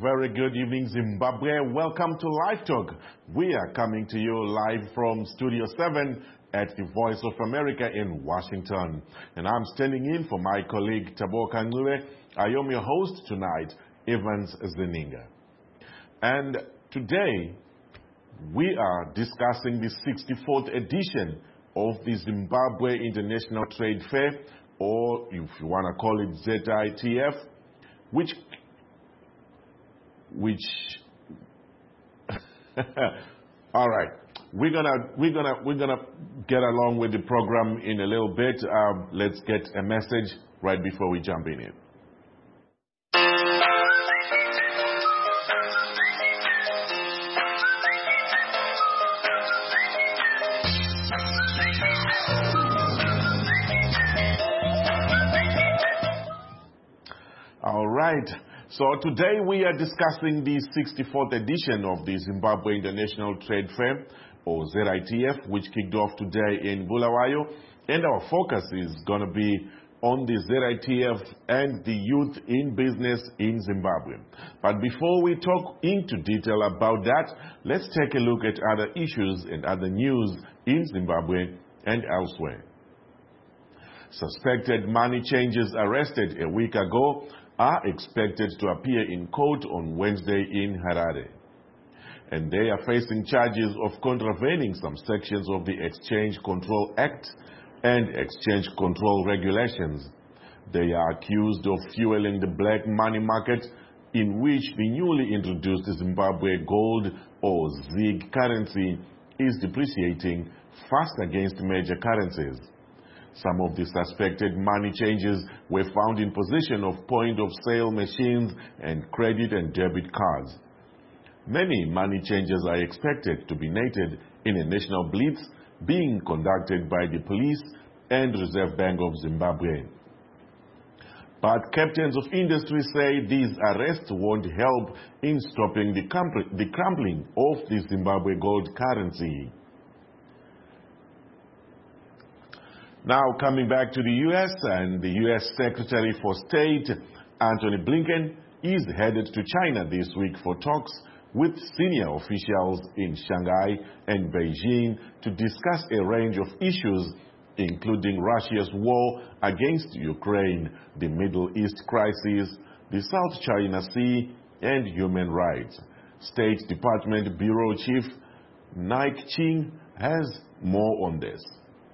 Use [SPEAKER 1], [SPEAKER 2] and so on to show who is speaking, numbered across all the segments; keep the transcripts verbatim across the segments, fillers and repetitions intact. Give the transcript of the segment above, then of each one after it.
[SPEAKER 1] very good evening, Zimbabwe. Welcome to Live Talk. We are coming to you live from Studio seven at the Voice of America in Washington. And I'm standing in for my colleague, Tabo Kanglue. I am your host tonight, Evans Zeninga. And today, we are discussing the sixty-fourth edition of the Zimbabwe International Trade Fair, or if you want to call it Z I T F, which, which, all right, we're gonna, we're gonna, we're gonna get along with the program in a little bit. Um, let's get a message right before we jump in it. All right. So today we are discussing the sixty-fourth edition of the Zimbabwe International Trade Fair, or Z I T F, which kicked off today in Bulawayo. And our focus is going to be on the Z I T F and the youth in business in Zimbabwe. But before we talk into detail about that, let's take a look at other issues and other news in Zimbabwe and elsewhere. Suspected money changers arrested a week ago are expected to appear in court on Wednesday in Harare. And they are facing charges of contravening some sections of the Exchange Control Act and Exchange Control Regulations. They are accused of fueling the black money market, in which the newly introduced Zimbabwe gold, or Z I G currency, is depreciating fast against major currencies. Some of the suspected money changers were found in possession of point-of-sale machines and credit and debit cards. Many money changers are expected to be nated in a national blitz being conducted by the police and Reserve Bank of Zimbabwe. But captains of industry say these arrests won't help in stopping the, the crumbling of the Zimbabwe gold currency. Now, coming back to the U S, and the U S Secretary for State, Antony Blinken, is headed to China this week for talks with senior officials in Shanghai and Beijing to discuss a range of issues, including Russia's war against Ukraine, the Middle East crisis, the South China Sea, and human rights. State Department Bureau Chief Nike Ching has more on this.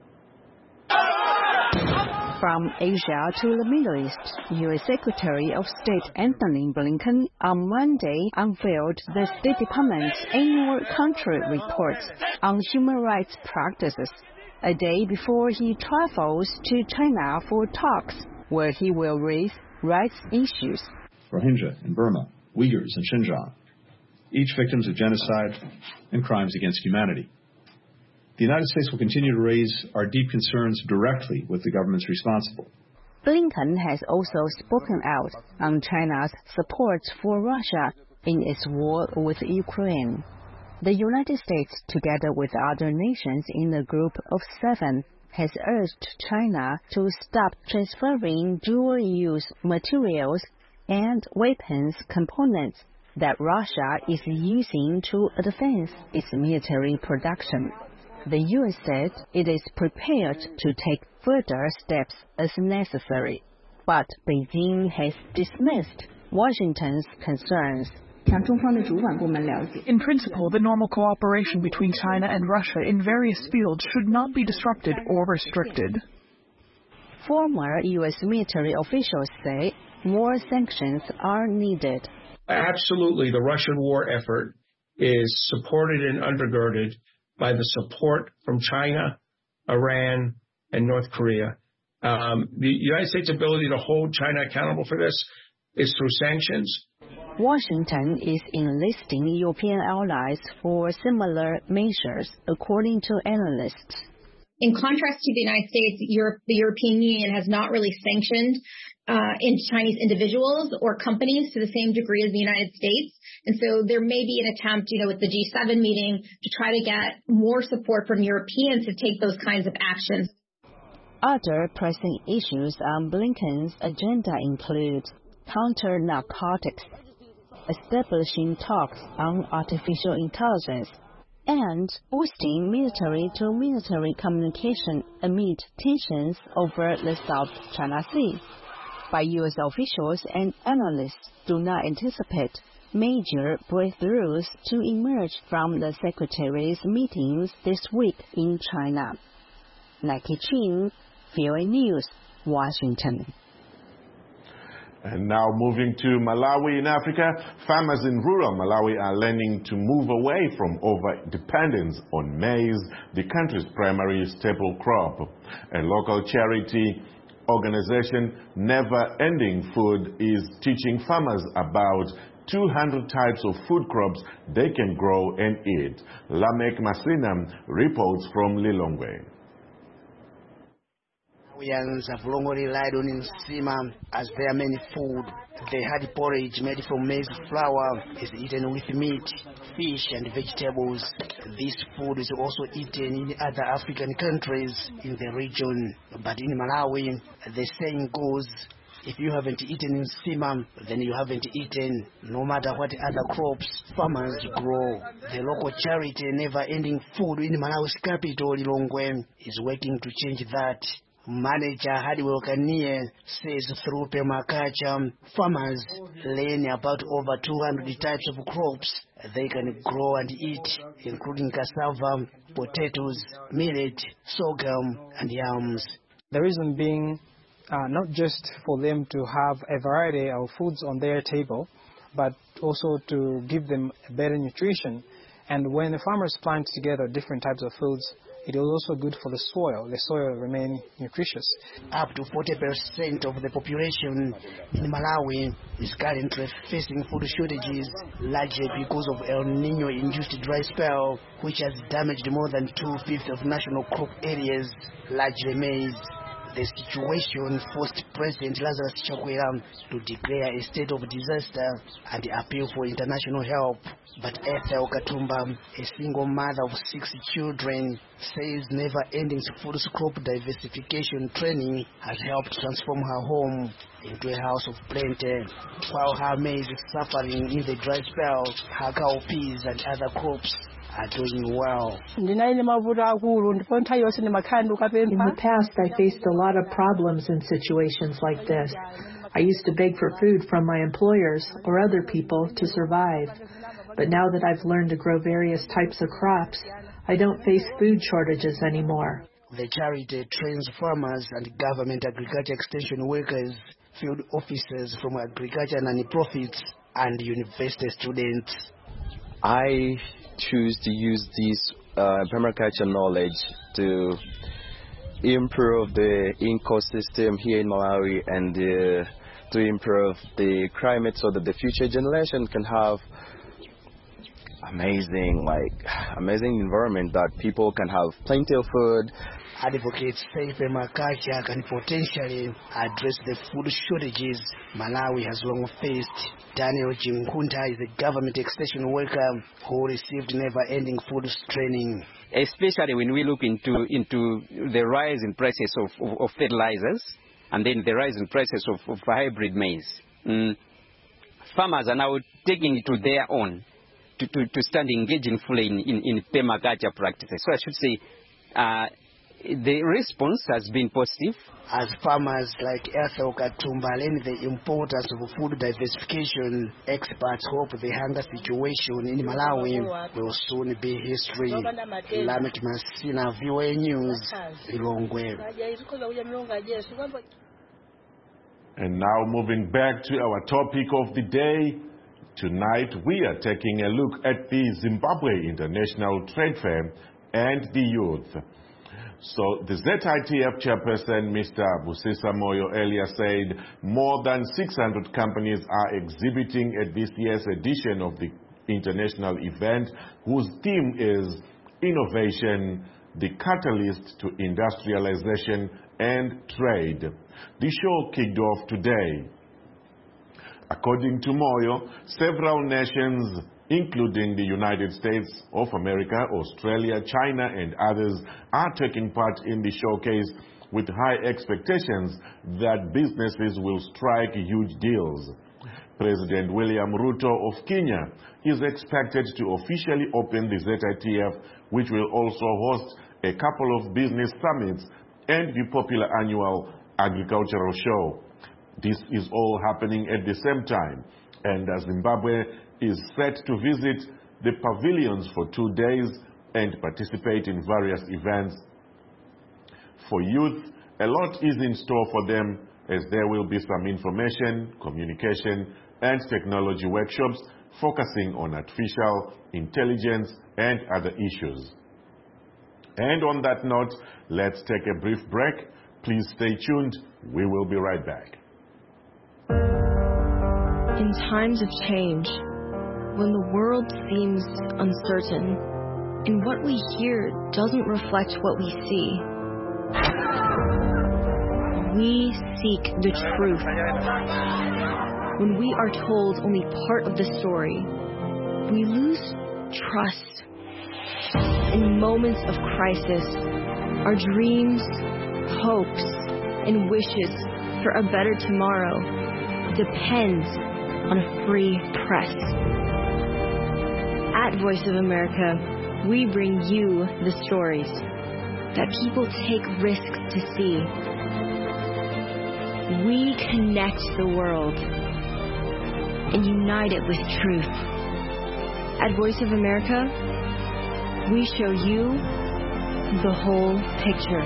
[SPEAKER 2] From Asia to the Middle East, U S Secretary of State Antony Blinken on Monday unveiled the State Department's annual country report on human rights practices, a day before he travels to China for talks where he will raise rights issues.
[SPEAKER 3] Rohingya in Burma, Uyghurs in Xinjiang, each victims of genocide and crimes against humanity. The United States will continue to raise our deep concerns directly with the governments responsible.
[SPEAKER 2] Blinken has also spoken out on China's support for Russia in its war with Ukraine. The United States, together with other nations in the Group of Seven, has urged China to stop transferring dual-use materials and weapons components that Russia is using to advance its military production. The U S said it is prepared to take further steps as necessary, but Beijing has dismissed Washington's concerns.
[SPEAKER 4] In principle, the normal cooperation between China and Russia in various fields should not be disrupted or restricted.
[SPEAKER 2] Former U S military officials say more sanctions are needed.
[SPEAKER 5] Absolutely, the Russian war effort is supported and undergirded by the support from China, Iran, and North Korea. Um, the United States' ability to hold China accountable for this is through sanctions.
[SPEAKER 2] Washington is enlisting European allies for similar measures, according to analysts.
[SPEAKER 6] In contrast to the United States, Europe, the European Union has not really sanctioned uh, in Chinese individuals or companies to the same degree as the United States. And so there may be an attempt, you know, with the G seven meeting to try to get more support from Europeans to take those kinds of actions.
[SPEAKER 2] Other pressing issues on Blinken's agenda include counter-narcotics. establishing talks on artificial intelligence, and boosting military-to-military communication amid tensions over the South China Sea. But U S officials and analysts do not anticipate major breakthroughs to emerge from the secretaries' meetings this week in China. Nike Ching, V O A News, Washington.
[SPEAKER 1] And now moving to Malawi in Africa, farmers in rural Malawi are learning to move away from over-dependence on maize, the country's primary staple crop. A local charity organization, Never Ending Food, is teaching farmers about two hundred types of food crops they can grow and eat. Lamek Masina reports from Lilongwe.
[SPEAKER 7] Malawians have long relied on nsima as their main food. The hard porridge made from maize flour is eaten with meat, fish and vegetables. This food is also eaten in other African countries in the region. But in Malawi, the saying goes, if you haven't eaten nsima, then you haven't eaten, no matter what other crops farmers grow. The local charity Never Ending Food in Malawi's capital, Lilongwe, is working to change that. Manager Hadiwell Kanye says through permaculture, farmers learn about over two hundred types of crops they can grow and eat, including cassava, potatoes, millet, sorghum, and yams.
[SPEAKER 8] The reason being uh, not just for them to have a variety of foods on their table, but also to give them better nutrition. And when the farmers plant together different types of foods, it is also good for the soil. The soil remains nutritious.
[SPEAKER 7] Up to forty percent of the population in Malawi is currently facing food shortages, largely because of El Nino-induced dry spell, which has damaged more than two-fifths of national crop areas, largely maize. The situation forced President Lazarus Chakwera to declare a state of disaster and appeal for international help. But Ethel Katumba, a single mother of six children, says Never Ending Food crop diversification training has helped transform her home into a house of plenty. While her maize is suffering in the dry spell, her cowpeas and other crops are doing well.
[SPEAKER 9] In the past, I faced a lot of problems in situations like this. I used to beg for food from my employers or other people to survive. But now that I've learned to grow various types of crops, I don't face food shortages anymore.
[SPEAKER 7] The charity trains farmers and government agriculture extension workers, field officers from agriculture non-profits, and university students.
[SPEAKER 10] I choose to use this uh, permaculture knowledge to improve the ecosystem here in Malawi and uh, to improve the climate so that the future generation can have amazing, like, amazing environment that people can have plenty of food.
[SPEAKER 7] Advocates say permaculture can potentially address the food shortages Malawi has long faced. Daniel Jimkunta is a government extension worker who received Never Ending Foods training.
[SPEAKER 11] Especially when we look into into the rise in prices of, of, of fertilizers and then the rise in prices of, of hybrid maize. Mm, farmers are now taking it to their own to, to, to start engaging fully in, in, in permaculture practices. So I should say uh, the response has been positive.
[SPEAKER 7] As farmers like Ethel Katumba learn the importance of food diversification, experts hope the hunger situation in Malawi will soon be history. Lamek Masina, V O A News, Lilongwe.
[SPEAKER 1] And now moving back to our topic of the day. Tonight we are taking a look at the Zimbabwe International Trade Fair and the youth. So the Z I T F chairperson, Mister Busisa Moyo, earlier said more than six hundred companies are exhibiting at this year's edition of the international event, whose theme is Innovation, the Catalyst to Industrialization and Trade. The show kicked off today. According to Moyo, several nations, including the United States of America, Australia, China, and others, are taking part in the showcase with high expectations that businesses will strike huge deals. President William Ruto of Kenya is expected to officially open the Z I T F, which will also host a couple of business summits and the popular annual agricultural show. This is all happening at the same time, and Zimbabwe is set to visit the pavilions for two days and participate in various events. For youth, a lot is in store for them, as there will be some information, communication, and technology workshops focusing on artificial intelligence and other issues. And on that note, let's take a brief break. Please stay tuned. We will be right back.
[SPEAKER 12] In times of change, when the world seems uncertain and what we hear doesn't reflect what we see, we seek the truth. When we are told only part of the story, we lose trust. In moments of crisis, our dreams, hopes, and wishes for a better tomorrow depends on a free press. At Voice of America, we bring you the stories that people take risks to see. We connect the world and unite it with truth. At Voice of America, we show you the whole picture.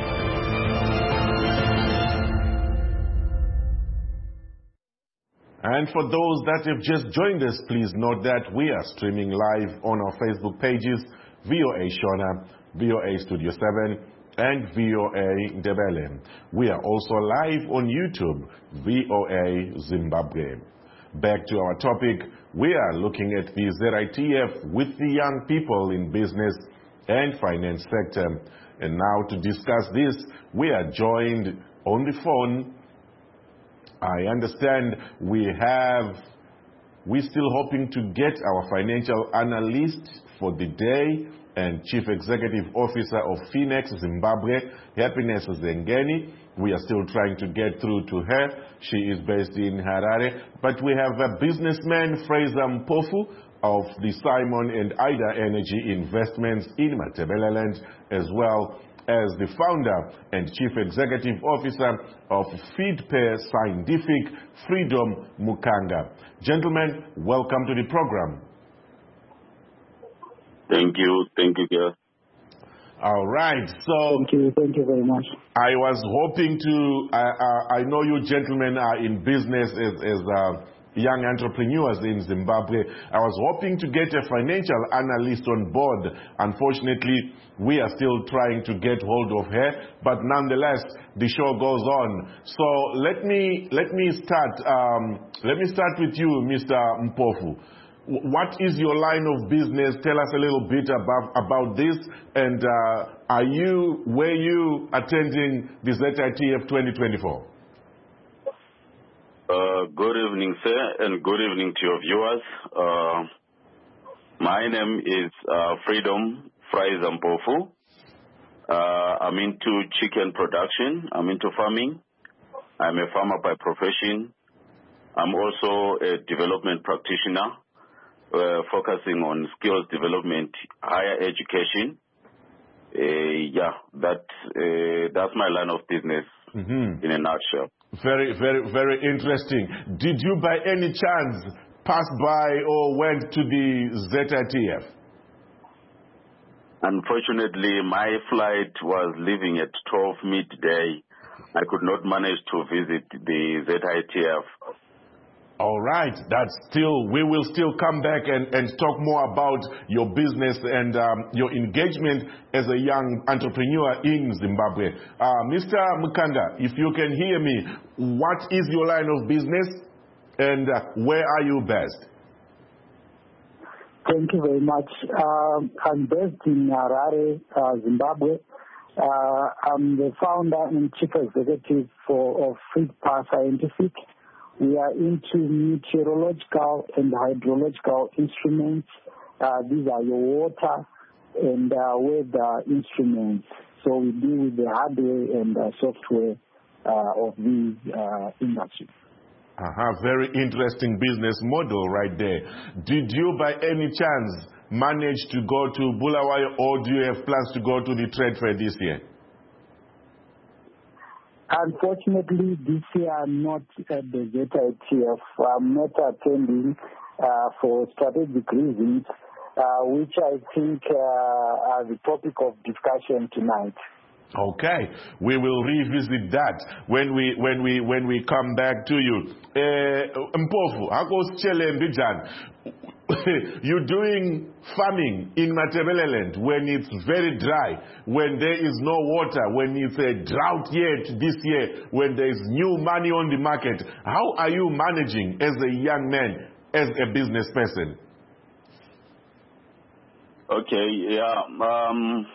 [SPEAKER 1] And for those that have just joined us, please note that we are streaming live on our Facebook pages, V O A Shona, V O A Studio seven, and V O A Ndebele. We are also live on YouTube, V O A Zimbabwe. Back to our topic, we are looking at the Z I T F with the young people in business and finance sector. And now to discuss this, we are joined on the phone. I understand we have, we're still hoping to get our financial analyst for the day and Chief Executive Officer of Finex Zimbabwe, Happiness Zengeni. We are still trying to get through to her. She is based in Harare. But we have a businessman, Fraser Mpofu, of the Simon and Ida Energy Investments in Matabeleland, as well as the founder and Chief Executive Officer of FeedPair Scientific, Freedom Mukanga. Gentlemen, welcome to the program.
[SPEAKER 13] Thank you. Thank you, Gil.
[SPEAKER 1] All right. So
[SPEAKER 14] thank you. Thank you very much.
[SPEAKER 1] I was hoping to, uh, uh, I know you gentlemen are in business as, as uh, young entrepreneurs in Zimbabwe. I was hoping to get a financial analyst on board. Unfortunately, we are still trying to get hold of her, but nonetheless, the show goes on. So let me let me start. Um, let me start with you, Mister Mpofu. What is your line of business? Tell us a little bit about about this. And uh, are you were you attending the Z I T F twenty twenty-four?
[SPEAKER 13] Uh, good evening, sir, and good evening to your viewers. Uh, my name is uh, Freedom Fraser Mpofu. Uh, I'm into chicken production. I'm into farming. I'm a farmer by profession. I'm also a development practitioner, uh, focusing on skills development, higher education. Uh, yeah, that uh, that's my line of business mm-hmm. in a nutshell.
[SPEAKER 1] Very, very, very interesting. Did you by any chance pass by or went to the Z I T F?
[SPEAKER 13] Unfortunately, my flight was leaving at twelve midday. I could not manage to visit the Z I T F.
[SPEAKER 1] All right. That's still, we will still come back and, and talk more about your business and um, your engagement as a young entrepreneur in Zimbabwe. Uh, Mister Mukanga, if you can hear me, what is your line of business and uh, where are you based?
[SPEAKER 14] Thank you very much. Uh, I'm based in Harare, uh, Zimbabwe. Uh, I'm the founder and chief executive for, of FeedPair Scientific. We are into meteorological and hydrological instruments. Uh, these are your water and uh, weather instruments. So we deal with the hardware and uh, software uh, of these uh, industries.
[SPEAKER 1] Uh-huh, very interesting business model right there. Did you by any chance manage to go to Bulawayo, or do you have plans to go to the trade fair this year?
[SPEAKER 14] Unfortunately, this year I'm not at the Z I T F. I'm not attending uh, for strategic reasons, uh, which I think uh, are the topic of discussion tonight.
[SPEAKER 1] Okay, we will revisit that when we when we when we come back to you. Mpofu, Akositshele Mbijani, you're doing farming in Matabeleland when it's very dry, when there is no water, when it's a drought year this year, when there is new money on the market. How are you managing as a young man, as a business person?
[SPEAKER 13] Okay, yeah. Um,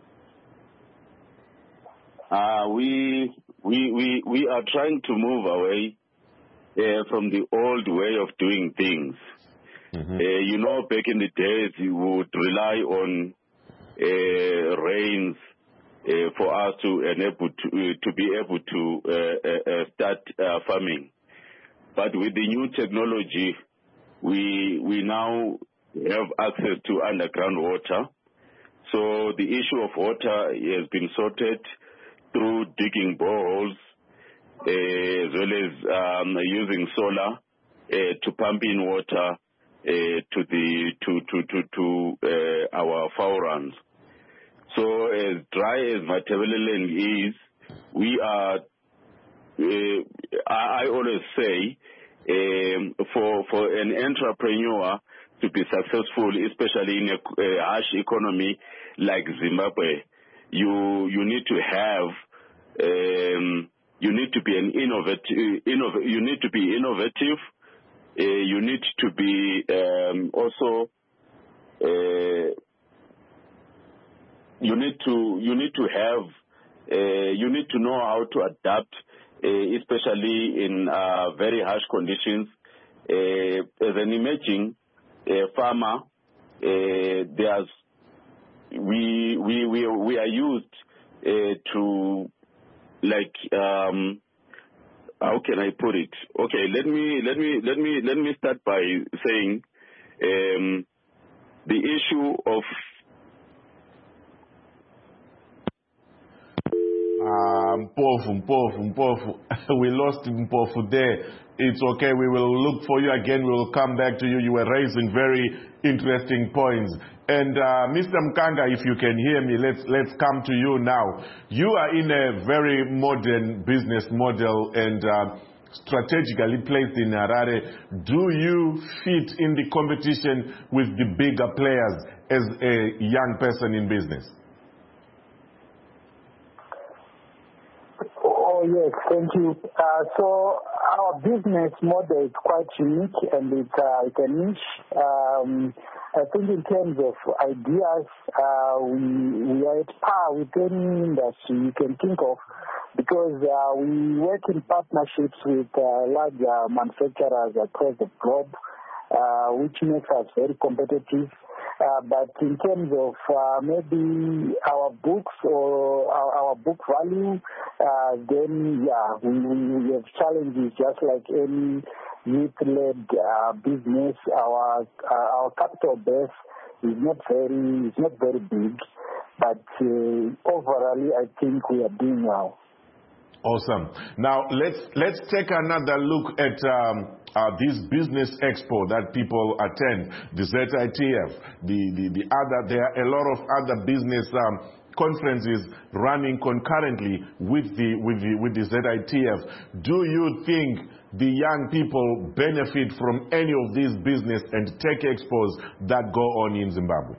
[SPEAKER 13] uh, we we we we are trying to move away uh, from the old way of doing things. Mm-hmm. Uh, you know, back in the days, you would rely on uh, rains uh, for us to enable to uh, to be able to uh, uh, start uh, farming. But with the new technology, we we now have access to underground water. So the issue of water has been sorted through digging boreholes, uh, as well as um, using solar uh, to pump in water uh, to the to to to, to uh, our foul runs. So as dry as Matabeleland is, we are. Uh, I, I always say, um, for for an entrepreneur to be successful, especially in a, a harsh economy like Zimbabwe, you you need to have um, you need to be an innovative. Innov- you need to be innovative. Uh, you need to be um, also. Uh, you need to you need to have. Uh, you need to know how to adapt, uh, especially in uh, very harsh conditions. Uh, as an emerging uh, farmer, uh, there's we we we we are used uh, to like um, how can I put it? Okay, let me let me let me let me start by saying um, the issue of
[SPEAKER 1] Uh, Mpofu, Mpofu, Mpofu. We lost Mpofu there. It's okay. We will look for you again. We will come back to you. You were raising very interesting points. And uh, Mister Mkanga, if you can hear me, let's let's come to you now. You are in a very modern business model and uh, strategically placed in Harare. Do you fit in the competition with the bigger players as a young person in business?
[SPEAKER 14] Oh, yes, thank you. Uh, so our business model is quite unique and it's, uh, it's a niche. Um, I think in terms of ideas, uh, we, we are at par with any industry you can think of because uh, we work in partnerships with uh, large uh, manufacturers across the globe, uh, which makes us very competitive. Uh, but in terms of uh, maybe our books or our, our book value, uh, then yeah, we, we have challenges just like any youth-led uh, business. Our uh, our capital base is not very is not very big, but uh, overall, I think we are doing well.
[SPEAKER 1] Awesome. Now let's let's take another look at um, uh, this business expo that people attend, the Z I T F, the, the the other. There are a lot of other business um, conferences running concurrently with the with the with the Z I T F. Do you think the young people benefit from any of these business and tech expos that go on in Zimbabwe?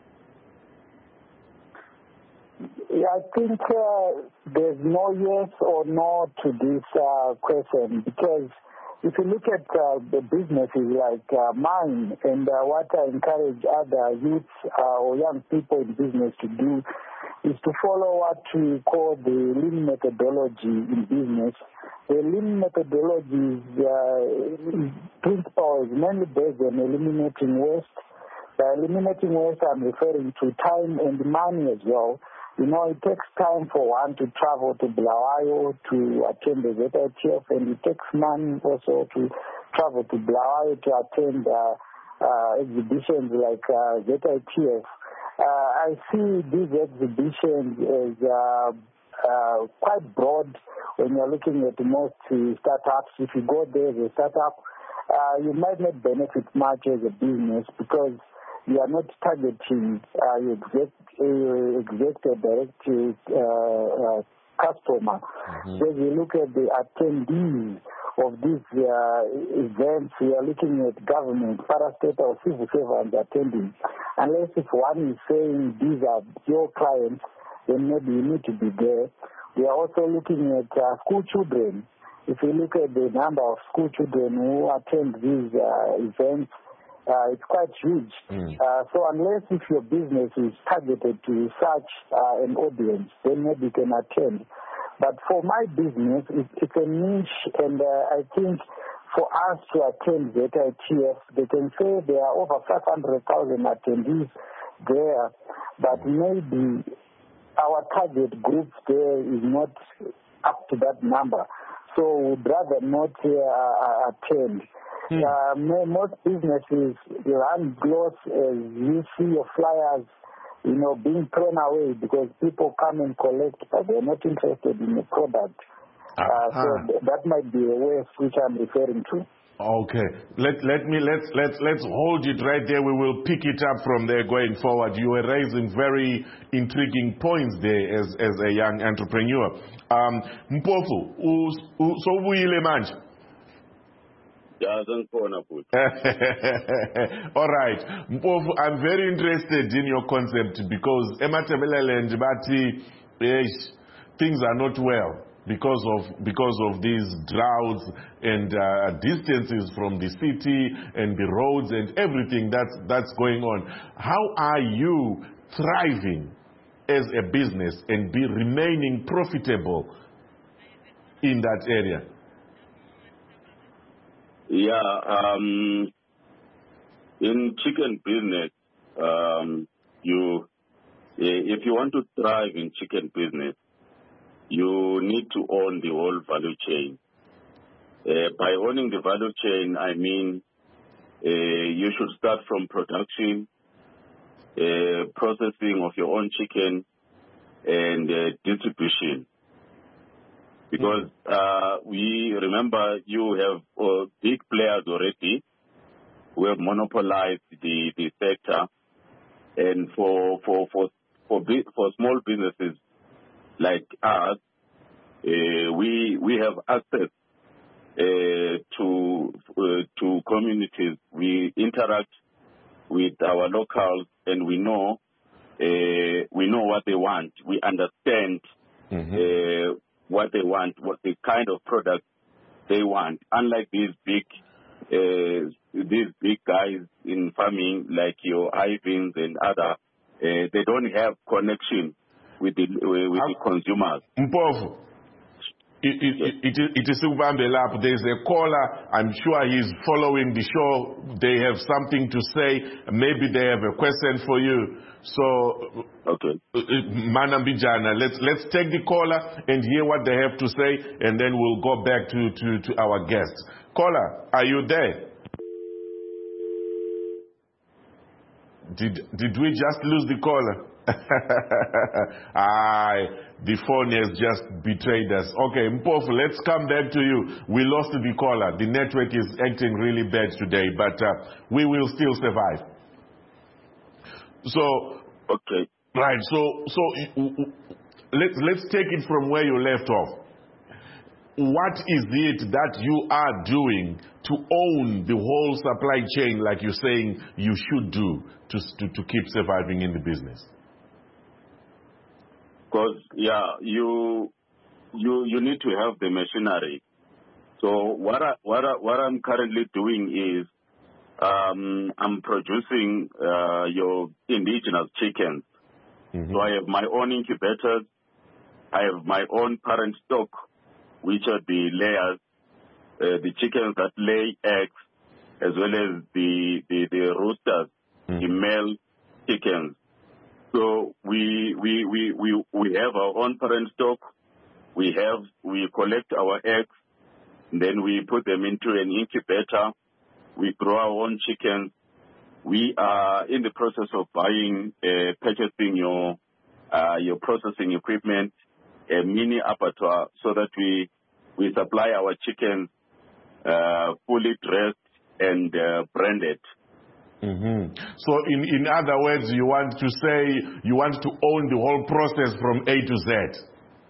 [SPEAKER 14] Yeah, I think uh, there's no yes or no to this uh, question because if you look at uh, the businesses like uh, mine and uh, what I encourage other youths uh, or young people in business to do is to follow what we call the lean methodology in business. The lean methodology uh, principle is mainly based on eliminating waste. By eliminating waste, I'm referring to time and money as well. You know, it takes time for one to travel to Bulawayo to attend the Z I T F, and it takes money also to travel to Bulawayo to attend uh, uh, exhibitions like uh, Z I T F. Uh, I see these exhibitions as uh, uh, quite broad when you're looking at most uh, startups. If you go there as a startup, uh, you might not benefit much as a business because you are not targeting uh, your exact, uh, exact or direct uh, uh, customer. Mm-hmm. When you look at the attendees of these uh, events, we are looking at government, parastate or civil servants attending. Unless if one is saying these are your clients, then maybe you need to be there. We are also looking at uh, school children. If you look at the number of school children who attend these uh, events, Uh, it's quite huge. Mm. Uh, so unless if your business is targeted to such uh, an audience, then maybe you can attend. But for my business, it, it's a niche, and uh, I think for us to attend Z I T F, they can say there are over five hundred thousand attendees there, but maybe our target group there is not up to that number. So we'd rather not uh, attend. Hmm. Uh, most businesses run close as you see your flyers, you know, being thrown away because people come and collect, but they're not interested in the product. Uh, uh, so th- that might be a way which I'm referring to.
[SPEAKER 1] Okay, let let me let's let's let's hold it right there. We will pick it up from there going forward. You were raising very intriguing points there as as a young entrepreneur. Um, Mpofu, so uyile manje.
[SPEAKER 13] Yeah,
[SPEAKER 1] all right. Mpofu, I'm very interested in your concept because Ematebelela Bati, things are not well because of because of these droughts and uh, distances from the city and the roads and everything that's that's going on. How are you thriving as a business and be remaining profitable in that area?
[SPEAKER 13] Yeah, um, in chicken business, um, you if you want to thrive in chicken business, you need to own the whole value chain. Uh, by owning the value chain, I mean uh, you should start from production, uh, processing of your own chicken, and uh, distribution. Because uh, we remember you have uh, big players already who have monopolized the, the sector, and for for for for, big, for small businesses like us, uh, we we have access uh, to uh, to communities. We interact with our locals, and we know uh, we know what they want. We understand. Mm-hmm. Uh, what they want, what the kind of product they want. Unlike these big, uh, these big guys in farming like your Ivins and other, uh, they don't have connection with the with the consumers.
[SPEAKER 1] Mpofu, it, it, it, it is Ubambelap. There's a caller. I'm sure he's following the show. They have something to say. Maybe they have a question for you. So,
[SPEAKER 13] okay,
[SPEAKER 1] Manambijana, let's let's take the caller and hear what they have to say, and then we'll go back to, to, to our guests. Caller, are you there? Did did we just lose the caller? Aye, the phone has just betrayed us. Okay, Mpofu, let's come back to you. We lost the caller. The network is acting really bad today, but uh, we will still survive. So,
[SPEAKER 13] okay,
[SPEAKER 1] right. So, so let's let's take it from where you left off. What is it that you are doing to own the whole supply chain, like you're saying you should do to to, to keep surviving in the business?
[SPEAKER 13] Because yeah, you you you need to have the machinery. So what I, what I, what I'm currently doing is. Um, I'm producing uh, your indigenous chickens. Mm-hmm. So I have my own incubators. I have my own parent stock, which are the layers, uh, the chickens that lay eggs, as well as the, the, the roosters, mm-hmm. the male chickens. So we we we we we have our own parent stock. We have we collect our eggs, then we put them into an incubator. We grow our own chickens. We are in the process of buying, uh, purchasing your uh, your processing equipment, a mini abattoir, so that we we supply our chickens uh, fully dressed and uh, branded.
[SPEAKER 1] Mm-hmm. So in, in other words, you want to say you want to own the whole process from A to Z.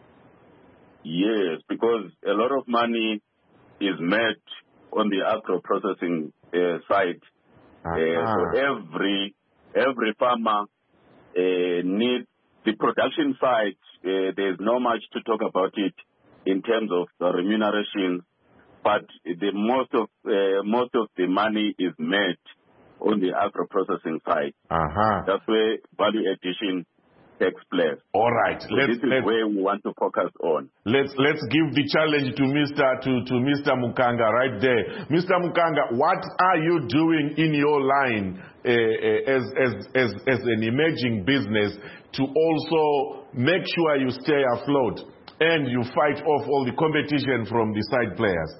[SPEAKER 13] Yes, because a lot of money is made on the agro processing uh, side. Uh, so every every farmer uh, needs the production side. Uh, there's not much to talk about it in terms of the remuneration, but the most of uh, most of the money is made on the agro processing side.
[SPEAKER 1] Uh-huh.
[SPEAKER 13] That's where value addition takes place.
[SPEAKER 1] All right.
[SPEAKER 13] So
[SPEAKER 1] let's,
[SPEAKER 13] this is
[SPEAKER 1] let's,
[SPEAKER 13] where we want to focus on.
[SPEAKER 1] Let's let's give the challenge to Mister to, to Mister Mukanga right there. Mister Mukanga, what are you doing in your line uh, uh, as, as as as an emerging business to also make sure you stay afloat and you fight off all the competition from the side players?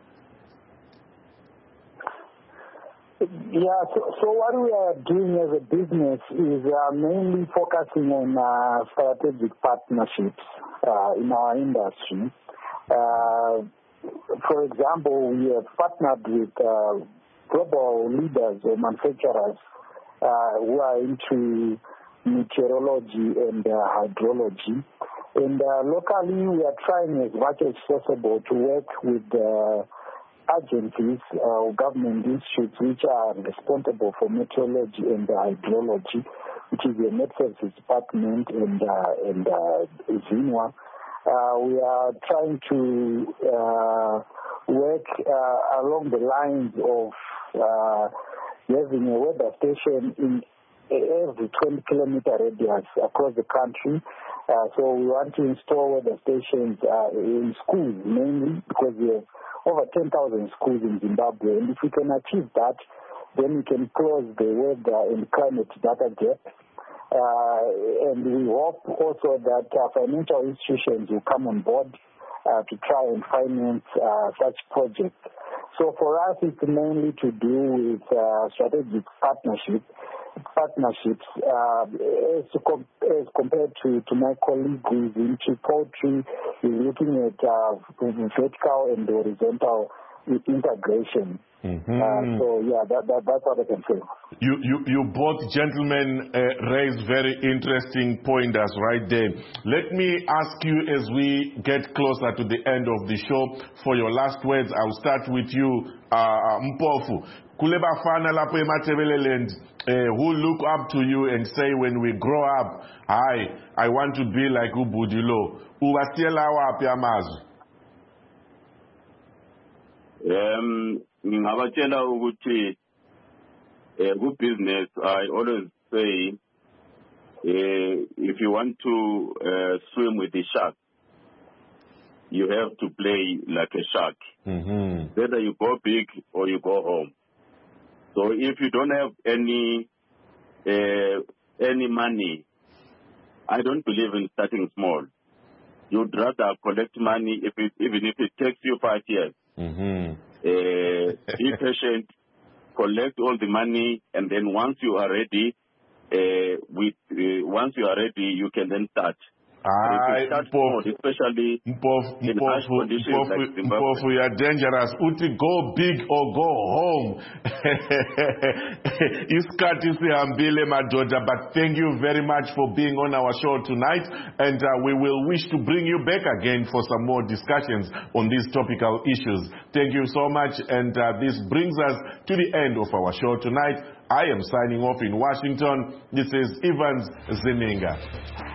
[SPEAKER 14] Yeah, so, so what we are doing as a business is uh, mainly focusing on uh, strategic partnerships uh, in our industry. Uh, for example, we have partnered with uh, global leaders or manufacturers uh, who are into meteorology and uh, hydrology. And uh, locally, we are trying as much as possible to work with uh, agencies or uh, government institutes which are responsible for meteorology and uh, hydrology, which is the Met Services Department and uh, and uh, ZINWA. Uh, we are trying to uh, work uh, along the lines of uh, having a weather station in every twenty kilometer radius across the country. Uh, so we want to install weather stations uh, in schools mainly, because we have over ten thousand schools in Zimbabwe. And if we can achieve that, then we can close the weather and climate data gap. Uh, and we hope also that uh, financial institutions will come on board uh, to try and finance uh, such projects. So for us, it's mainly to do with uh, strategic partnership, partnerships uh, as, com- as compared to, to my colleague who is into poultry, is looking at uh, vertical and horizontal integration.
[SPEAKER 1] Mm-hmm.
[SPEAKER 14] Uh, so yeah, that, that, that's what I can say.
[SPEAKER 1] You, you, you both gentlemen uh, raised very interesting pointers right there. Let me ask you, as we get closer to the end of the show, for your last words. I'll start with you, uh, Mpofu. Kuleba fana lapo ematebeleland who look up to you and say, when we grow up, I I want to be like Ubudilo. Uwasiela wapi amazu?
[SPEAKER 13] Um, ngingabachela ukuthi uh, good business, I always say, uh, if you want to uh, swim with the shark, you have to play like a shark.
[SPEAKER 1] Mm-hmm.
[SPEAKER 13] Whether you go big or you go home. So if you don't have any uh, any money, I don't believe in starting small. You'd rather collect money if it, even if it takes you five years.
[SPEAKER 1] Mm-hmm.
[SPEAKER 13] Uh, be patient, collect all the money, and then once you are ready, uh, with uh, once you are ready, you can then start.
[SPEAKER 1] I,
[SPEAKER 13] Mpofu, especially
[SPEAKER 1] Mpofu,
[SPEAKER 13] in harsh conditions
[SPEAKER 1] Mpofu,
[SPEAKER 13] like Zimbabwe.
[SPEAKER 1] Mpofu, you are dangerous. Uti, go big or go home. Iskati sihambile madoda, but thank you very much for being on our show tonight, and uh, we will wish to bring you back again for some more discussions on these topical issues. Thank you so much, and uh, this brings us to the end of our show tonight. I am signing off in Washington. This is Evans Zininga.